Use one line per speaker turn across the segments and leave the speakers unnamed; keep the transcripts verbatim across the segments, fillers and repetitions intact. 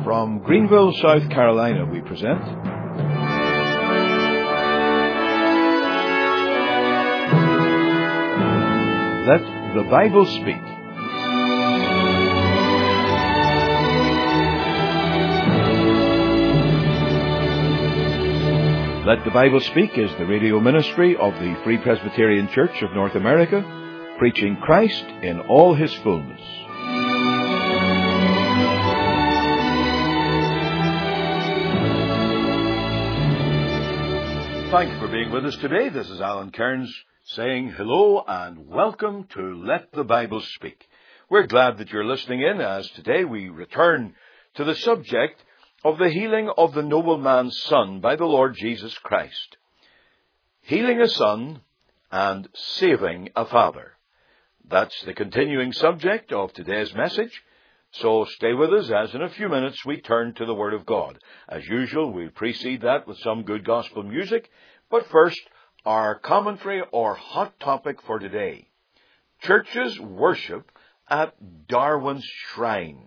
From Greenville, South Carolina, we present Let the Bible Speak. Let the Bible Speak is the radio ministry of the Free Presbyterian Church of North America, preaching Christ in all His fullness. Thank you for being with us today. This is Alan Cairns saying hello and welcome to Let the Bible Speak. We're glad that you're listening in as today we return to the subject of the healing of the nobleman's son by the Lord Jesus Christ. Healing a son and saving a father. That's the continuing subject of today's message. So stay with us as in a few minutes we turn to the Word of God. As usual, we'll precede that with some good gospel music. But first, our commentary or hot topic for today. Churches worship at Darwin's shrine.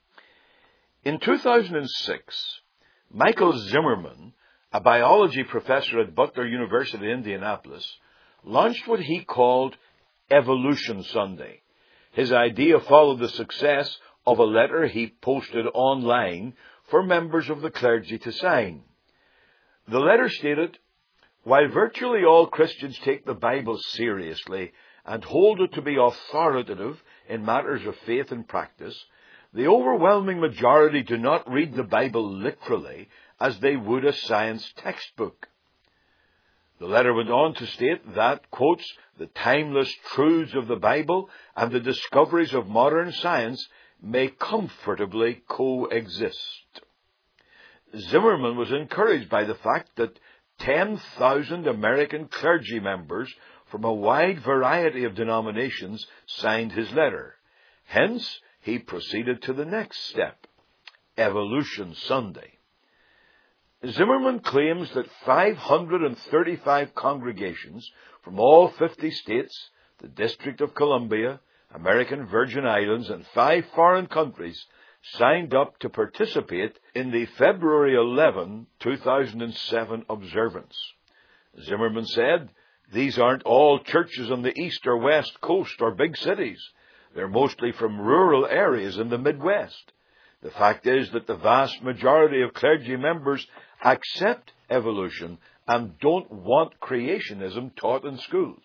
In two thousand six, Michael Zimmerman, a biology professor at Butler University, Indianapolis, launched what he called Evolution Sunday. His idea followed the success of a letter he posted online for members of the clergy to sign. The letter stated, "While virtually all Christians take the Bible seriously and hold it to be authoritative in matters of faith and practice, the overwhelming majority do not read the Bible literally as they would a science textbook." The letter went on to state that, quotes, "the timeless truths of the Bible and the discoveries of modern science may comfortably coexist." Zimmerman was encouraged by the fact that ten thousand American clergy members from a wide variety of denominations signed his letter. Hence, he proceeded to the next step, Evolution Sunday. Zimmerman claims that five hundred thirty-five congregations from all fifty states, the District of Columbia, American Virgin Islands, and five foreign countries signed up to participate in the February eleventh, two thousand seven observance. Zimmerman said, "These aren't all churches on the east or west coast or big cities. They're mostly from rural areas in the Midwest. The fact is that the vast majority of clergy members accept evolution and don't want creationism taught in schools."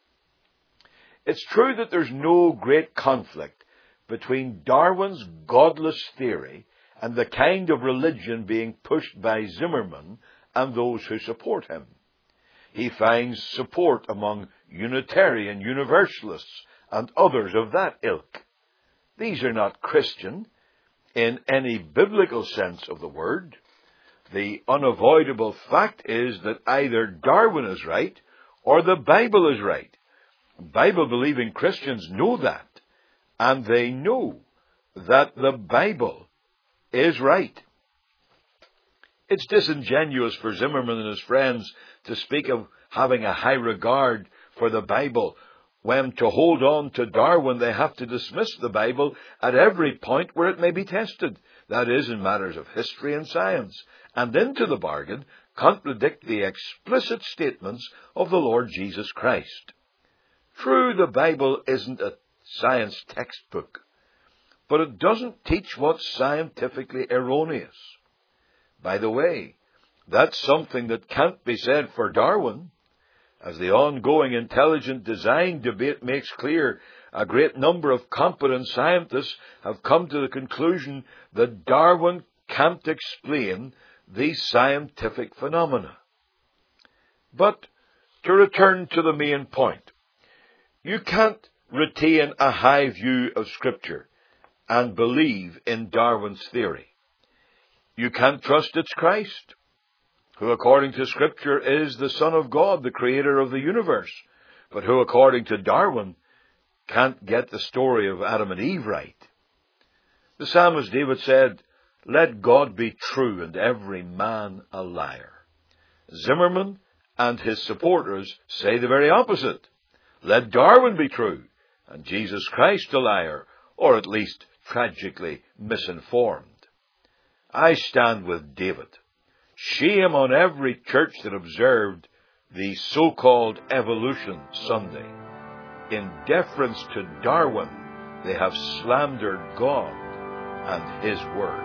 It's true that there's no great conflict between Darwin's godless theory and the kind of religion being pushed by Zimmerman and those who support him. He finds support among Unitarian Universalists and others of that ilk. These are not Christian in any biblical sense of the word. The unavoidable fact is that either Darwin is right or the Bible is right. Bible-believing Christians know that, and they know that the Bible is right. It's disingenuous for Zimmerman and his friends to speak of having a high regard for the Bible when, to hold on to Darwin, they have to dismiss the Bible at every point where it may be tested, that is, in matters of history and science, and into the bargain, contradict the explicit statements of the Lord Jesus Christ. True, the Bible isn't a science textbook, but it doesn't teach what's scientifically erroneous. By the way, that's something that can't be said for Darwin. As the ongoing intelligent design debate makes clear, a great number of competent scientists have come to the conclusion that Darwin can't explain these scientific phenomena. But to return to the main point, you can't retain a high view of Scripture and believe in Darwin's theory. You can't trust it's Christ, who according to Scripture is the Son of God, the creator of the universe, but who according to Darwin can't get the story of Adam and Eve right. The psalmist David said, "Let God be true and every man a liar." Zimmerman and his supporters say the very opposite. Let Darwin be true and Jesus Christ a liar, or at least tragically misinformed. I stand with David. Shame on every church that observed the so-called Evolution Sunday. In deference to Darwin, they have slandered God and His Word.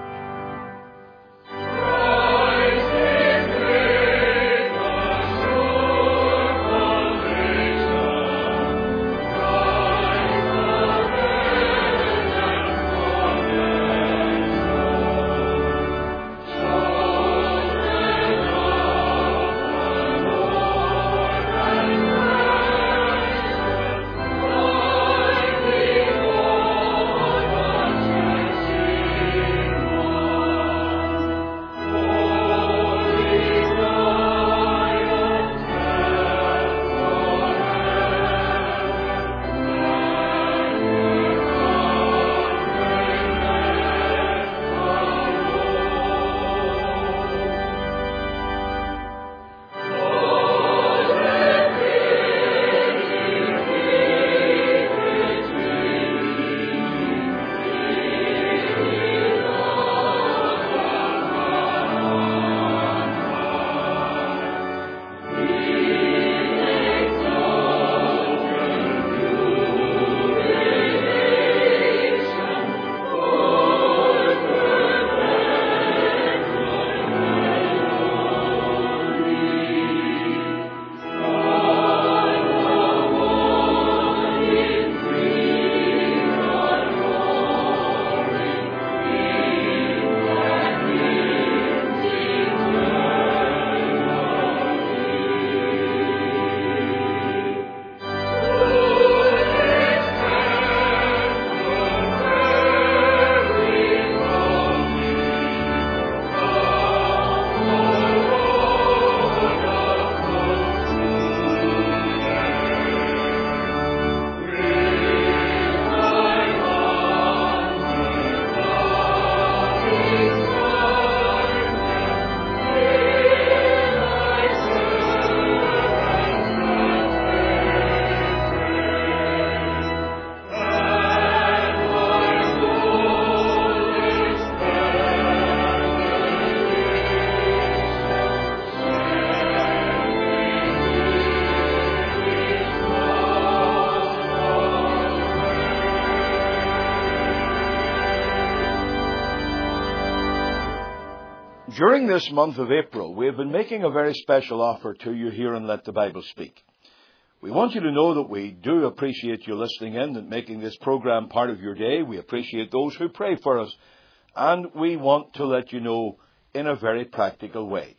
During this month of April, we have been making a very special offer to you here on Let the Bible Speak. We want you to know that we do appreciate you listening in and making this program part of your day. We appreciate those who pray for us. And we want to let you know in a very practical way.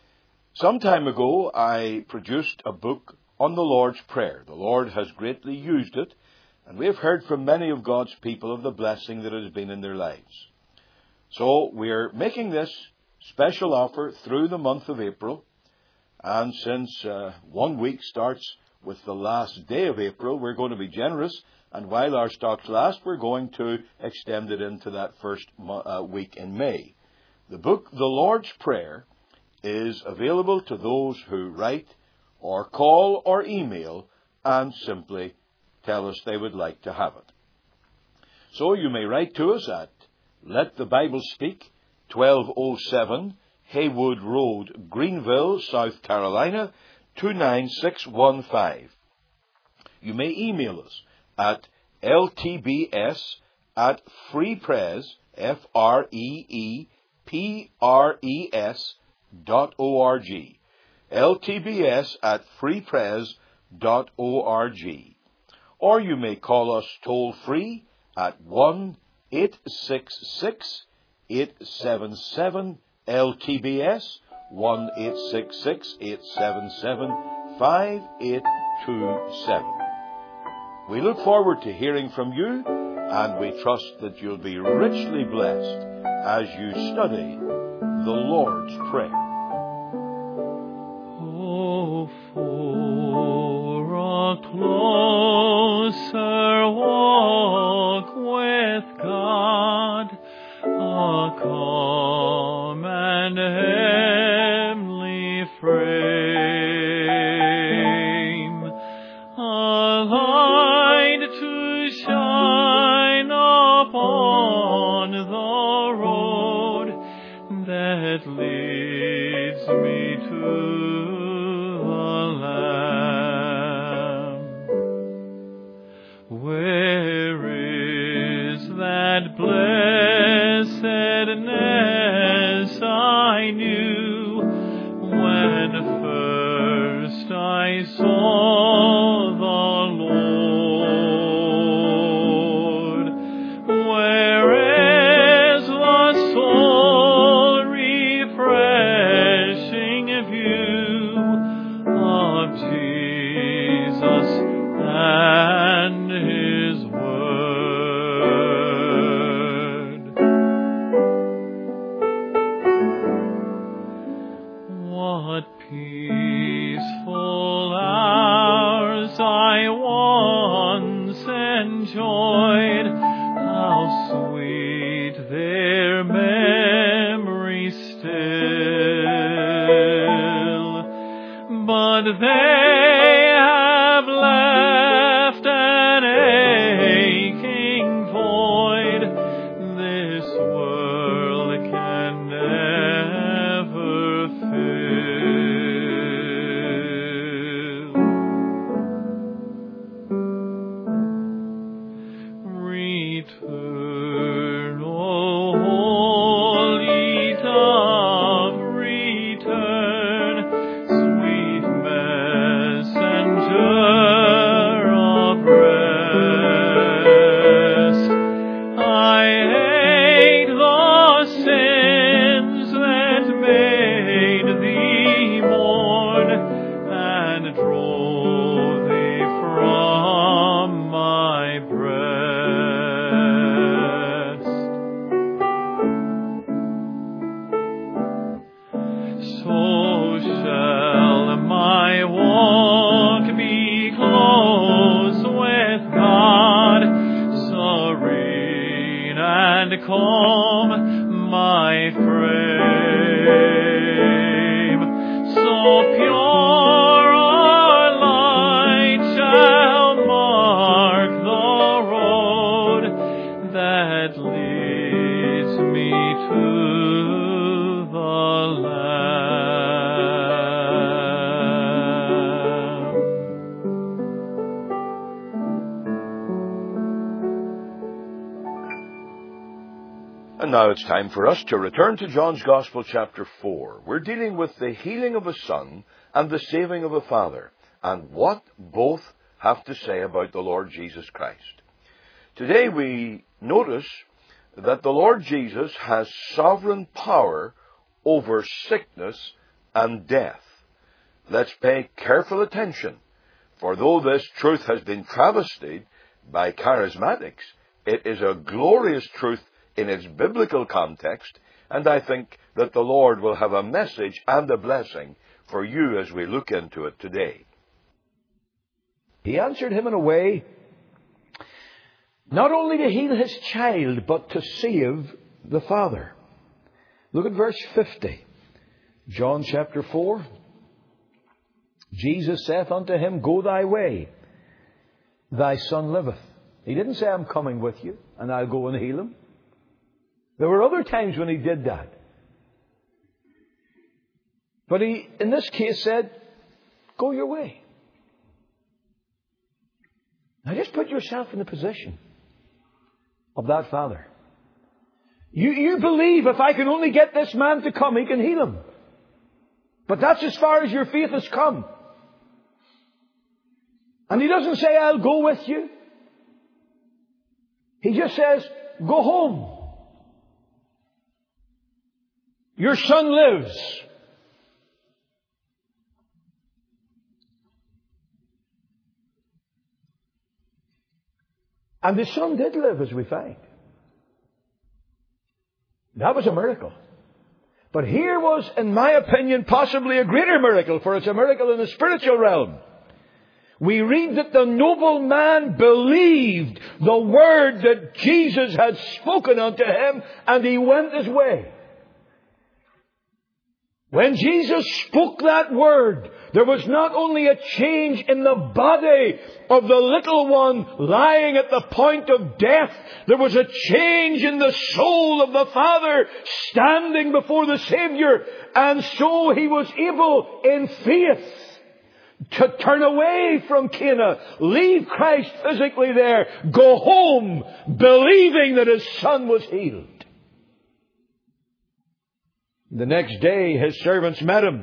Some time ago, I produced a book on the Lord's Prayer. The Lord has greatly used it, and we have heard from many of God's people of the blessing that has been in their lives. So we're making this special offer through the month of April, and since uh, one week starts with the last day of April, we're going to be generous, and while our stocks last, we're going to extend it into that first uh, week in May. The book, The Lord's Prayer, is available to those who write or call or email and simply tell us they would like to have it. So you may write to us at Let the Bible Speak, twelve oh seven Haywood Road, Greenville, South Carolina, two nine six one five. You may email us at L T B S at freepres, F R E E P R E S dot O R G. L T B S at freepres dot O R G. Or you may call us toll free at one eight six six eight seven seven L T B S, one eight six six eight seven seven five eight two seven. We look forward to hearing from you, and we trust that you'll be richly blessed as you study the Lord's Prayer.
Oh, for a closer walk with God, a calm and heavenly frame, a light to shine upon the road that leads me to the Lamb. Where is that blessedness I knew when first I saw the Lord? Where is the soul refreshing view of Jesus and His Word? What peaceful hours I once enjoyed, how sweet their memory still. But they have left an aching void this world can never fill. Return, O holy dove, return, sweet messenger of rest. I hate the sins that made thee mourn and drove thee from my breast. So shall my walk be close with God, serene and calm my frame. So pure a light shall mark the road that leads me to the Lamb.
And now it's time for us to return to John's Gospel, chapter four. We're dealing with the healing of a son and the saving of a father, and what both have to say about the Lord Jesus Christ. Today we notice that the Lord Jesus has sovereign power over sickness and death. Let's pay careful attention, for though this truth has been travestied by charismatics, it is a glorious truth in its biblical context, and I think that the Lord will have a message and a blessing for you as we look into it today.
He answered him in a way not only to heal his child, but to save the father. Look at verse fifty. John chapter four. Jesus saith unto him, Go thy way, thy son liveth. He didn't say, I'm coming with you, and I'll go and heal him. There were other times when he did that. But he, in this case, said, Go your way. Now just put yourself in the position of that father. You, you believe if I can only get this man to come, he can heal him. But that's as far as your faith has come. And he doesn't say, I'll go with you. He just says, Go home. Your son lives. And the son did live, as we find. That was a miracle. But here was, in my opinion, possibly a greater miracle, for it's a miracle in the spiritual realm. We read that the noble man believed the word that Jesus had spoken unto him, and he went his way. When Jesus spoke that word, there was not only a change in the body of the little one lying at the point of death, there was a change in the soul of the Father standing before the Savior. And so He was able, in faith, to turn away from Cana, leave Christ physically there, go home, believing that His son was healed. The next day, His servants met Him.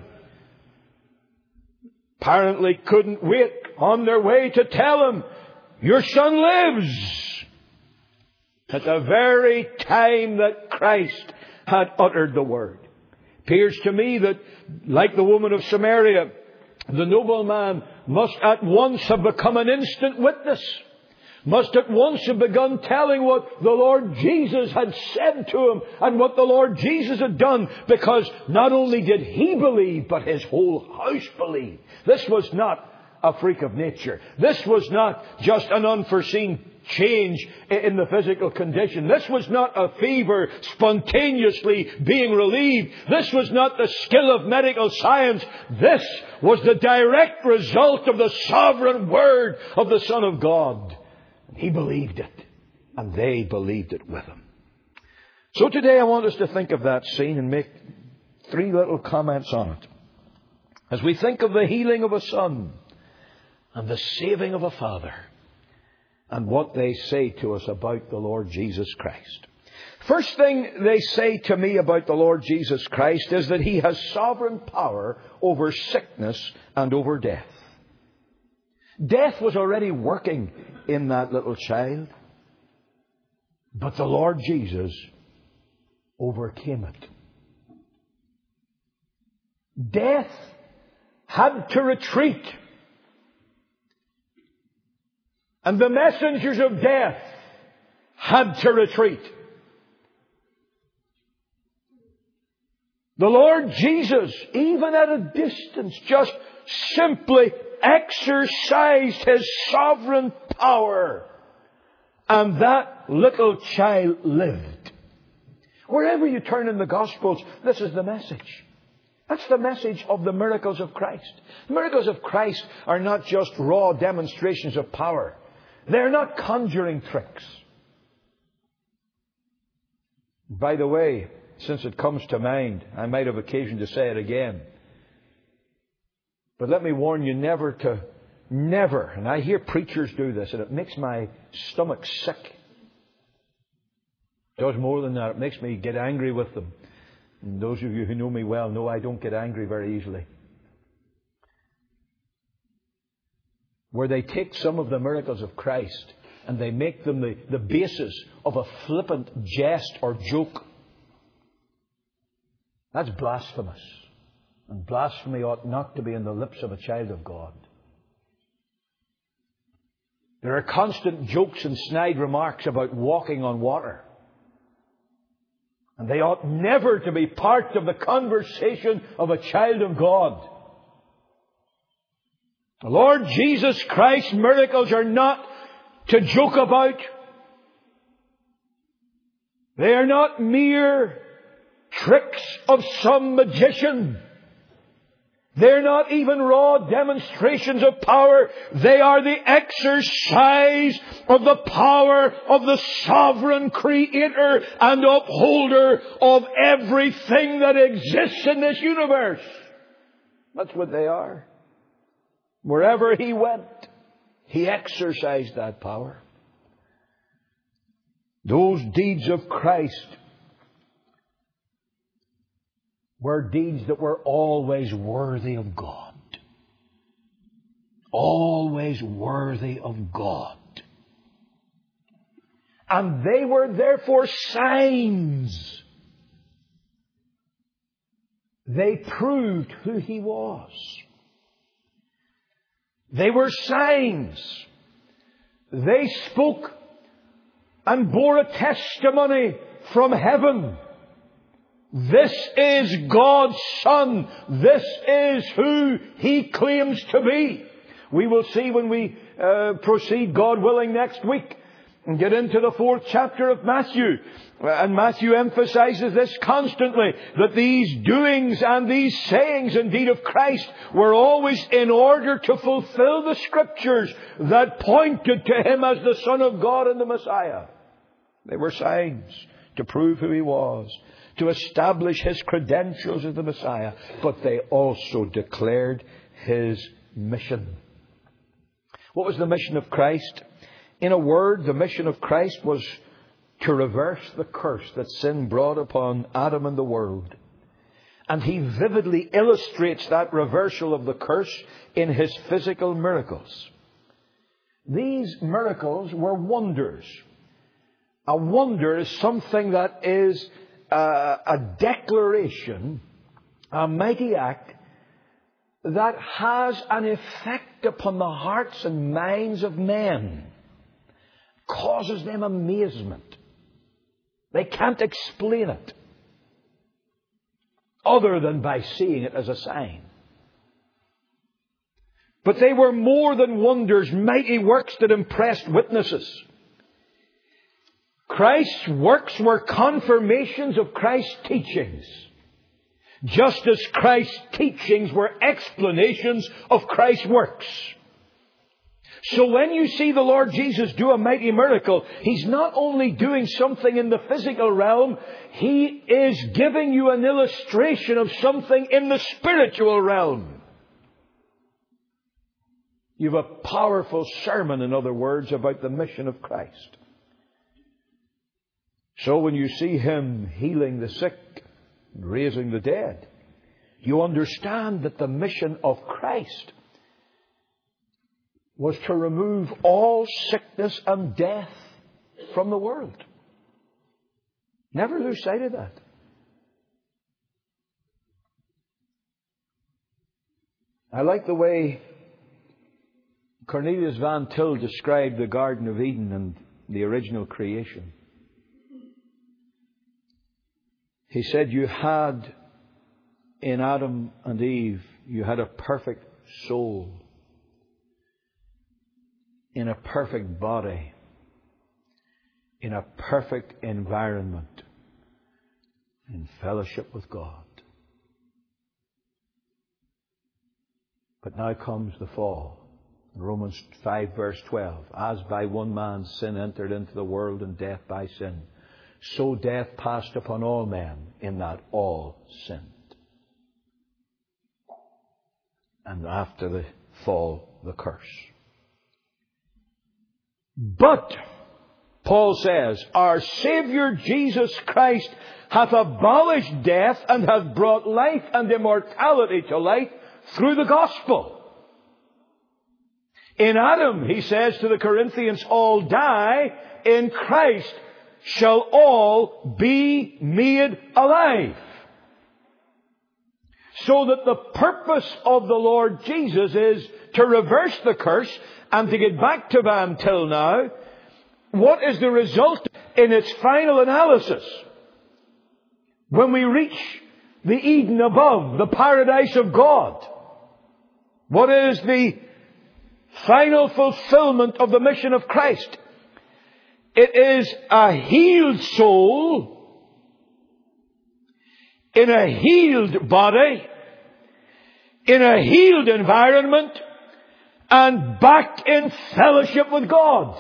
Apparently couldn't wait, on their way to tell Him, your son lives. At the very time that Christ had uttered the word. It appears to me that, like the woman of Samaria, the nobleman must at once have become an instant witness. Must at once have begun telling what the Lord Jesus had said to him and what the Lord Jesus had done, because not only did he believe, but his whole house believed. This was not a freak of nature. This was not just an unforeseen change in the physical condition. This was not a fever spontaneously being relieved. This was not the skill of medical science. This was the direct result of the sovereign word of the Son of God. He believed it, and they believed it with him. So today I want us to think of that scene and make three little comments on it. As we think of the healing of a son and the saving of a father, and what they say to us about the Lord Jesus Christ. First thing they say to me about the Lord Jesus Christ is that He has sovereign power over sickness and over death. Death was already working in that little child, but the Lord Jesus overcame it. Death had to retreat, and the messengers of death had to retreat. The Lord Jesus, even at a distance, just simply exercised His sovereign power. And that little child lived. Wherever you turn in the Gospels, this is the message. That's the message of the miracles of Christ. The miracles of Christ are not just raw demonstrations of power. They're not conjuring tricks. By the way, since it comes to mind, I might have occasion to say it again. But let me warn you never to, never, and I hear preachers do this, and it makes my stomach sick. It does more than that. It makes me get angry with them. And those of you who know me well know I don't get angry very easily. Where they take some of the miracles of Christ and they make them the, the basis of a flippant jest or joke. That's blasphemous. And blasphemy ought not to be in the lips of a child of God. There are constant jokes and snide remarks about walking on water. And they ought never to be part of the conversation of a child of God. The Lord Jesus Christ's miracles are not to joke about. They are not mere tricks of some magician. They're not even raw demonstrations of power. They are the exercise of the power of the sovereign Creator and upholder of everything that exists in this universe. That's what they are. Wherever He went, He exercised that power. Those deeds of Christ were deeds that were always worthy of God. Always worthy of God. And they were therefore signs. They proved who He was. They were signs. They spoke and bore a testimony from heaven. This is God's Son. This is who He claims to be. We will see when we uh, proceed, God willing, next week, And get into the fourth chapter of Matthew. And Matthew emphasizes this constantly, that these doings and these sayings indeed of Christ were always in order to fulfill the Scriptures that pointed to Him as the Son of God and the Messiah. They were signs to prove who He was, to establish His credentials as the Messiah, but they also declared His mission. What was the mission of Christ? In a word, the mission of Christ was to reverse the curse that sin brought upon Adam and the world. And He vividly illustrates that reversal of the curse in His physical miracles. These miracles were wonders. A wonder is something that is uh, a declaration, a mighty act, that has an effect upon the hearts and minds of men. Causes them amazement. They can't explain it other than by seeing it as a sign. But they were more than wonders, mighty works that impressed witnesses. Christ's works were confirmations of Christ's teachings, just as Christ's teachings were explanations of Christ's works. So when you see the Lord Jesus do a mighty miracle, He's not only doing something in the physical realm, He is giving you an illustration of something in the spiritual realm. You have a powerful sermon, in other words, about the mission of Christ. So when you see Him healing the sick and raising the dead, you understand that the mission of Christ was to remove all sickness and death from the world. Never lose sight of that. I like the way Cornelius Van Til described the Garden of Eden and the original creation. He said, you had in Adam and Eve, you had a perfect soul, in a perfect body, in a perfect environment, in fellowship with God. But now comes the fall. Romans five verse twelve. As by one man sin entered into the world, and death by sin, so death passed upon all men, in that all sinned. And after the fall, the curse. But, Paul says, our Saviour Jesus Christ hath abolished death and hath brought life and immortality to light through the gospel. In Adam, he says to the Corinthians, all die. In Christ shall all be made alive. So that the purpose of the Lord Jesus is to reverse the curse. And to get back to Van Til now, what is the result in its final analysis? When we reach the Eden above, the paradise of God, what is the final fulfillment of the mission of Christ? It is a healed soul in a healed body, in a healed environment, and back in fellowship with God.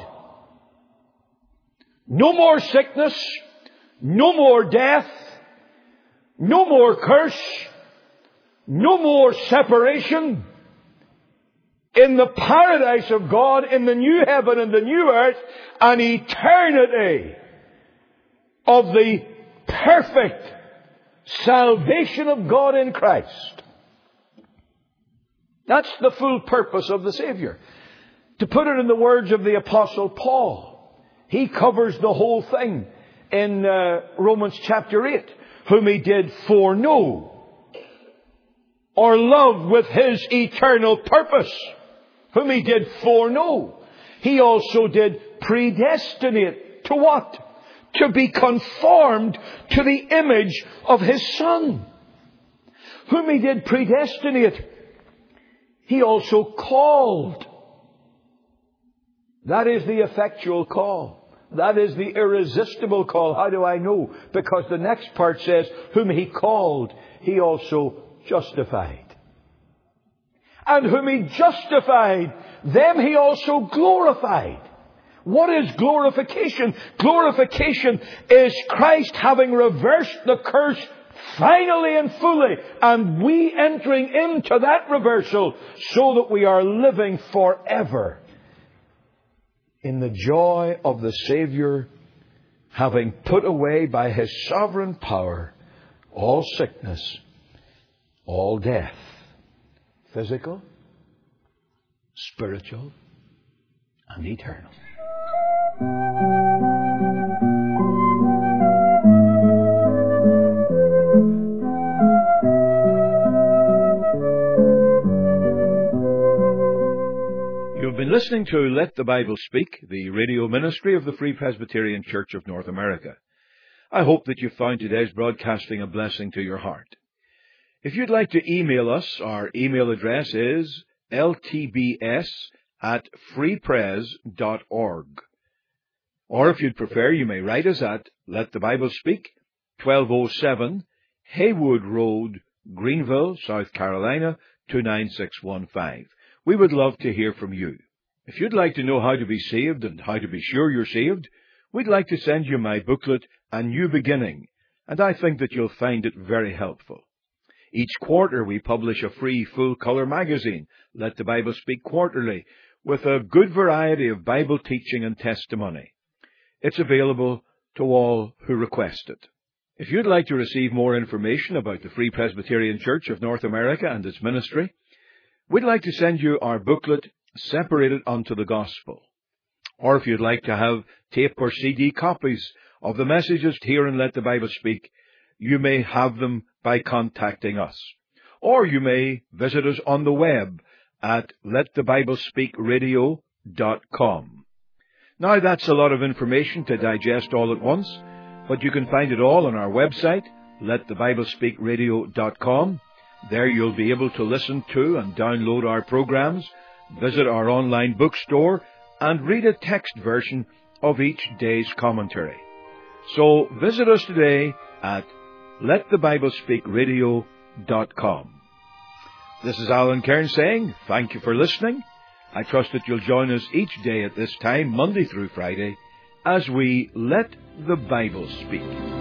No more sickness, no more death, no more curse, no more separation. In the paradise of God, in the new heaven and the new earth, an eternity of the perfect salvation of God in Christ. That's the full purpose of the Savior. To put it in the words of the Apostle Paul, he covers the whole thing in uh, Romans chapter eight. Whom he did foreknow or love with his eternal purpose. Whom he did foreknow. He also did predestinate. To what? To be conformed to the image of his Son. Whom he did predestinate, he also called. That is the effectual call. That is the irresistible call. How do I know? Because the next part says, whom He called, He also justified. And whom He justified, them He also glorified. What is glorification? Glorification is Christ having reversed the curse finally and fully, and we entering into that reversal so that we are living forever in the joy of the Saviour, having put away by His sovereign power all sickness, all death, physical, spiritual, and eternal.
You've been listening to Let the Bible Speak, the radio ministry of the Free Presbyterian Church of North America. I hope that you found today's broadcasting a blessing to your heart. If you'd like to email us, our email address is l t b s at free pres dot org. Or if you'd prefer, you may write us at Let the Bible Speak, twelve oh seven Haywood Road, Greenville, South Carolina, two nine six one five. We would love to hear from you. If you'd like to know how to be saved and how to be sure you're saved, we'd like to send you my booklet, A New Beginning, and I think that you'll find it very helpful. Each quarter we publish a free full-color magazine, Let the Bible Speak Quarterly, with a good variety of Bible teaching and testimony. It's available to all who request it. If you'd like to receive more information about the Free Presbyterian Church of North America and its ministry, we'd like to send you our booklet, Separated unto the Gospel. Or if you'd like to have tape or C D copies of the messages here in Let the Bible Speak, you may have them by contacting us. Or you may visit us on the web at let the bible speak radio dot com. Now that's a lot of information to digest all at once, but you can find it all on our website, let the bible speak radio dot com. There you'll be able to listen to and download our programs, visit our online bookstore, and read a text version of each day's commentary. So visit us today at let the bible speak radio dot com. This is Alan Cairns saying thank you for listening. I trust that you'll join us each day at this time, Monday through Friday, as we Let the Bible Speak.